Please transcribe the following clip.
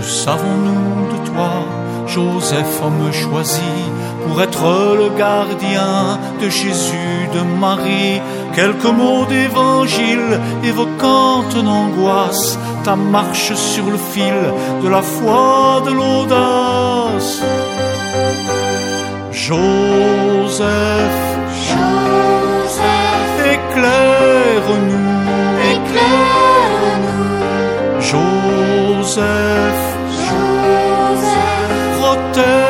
savons-nous de toi, Joseph, homme choisi, pour être le gardien de Jésus, de Marie? Quelques mots d'évangile évoquant une angoisse, ta marche sur le fil de la foi, de l'audace. Joseph, Joseph, éclaire-nous, éclaire-nous. Joseph, Joseph, protège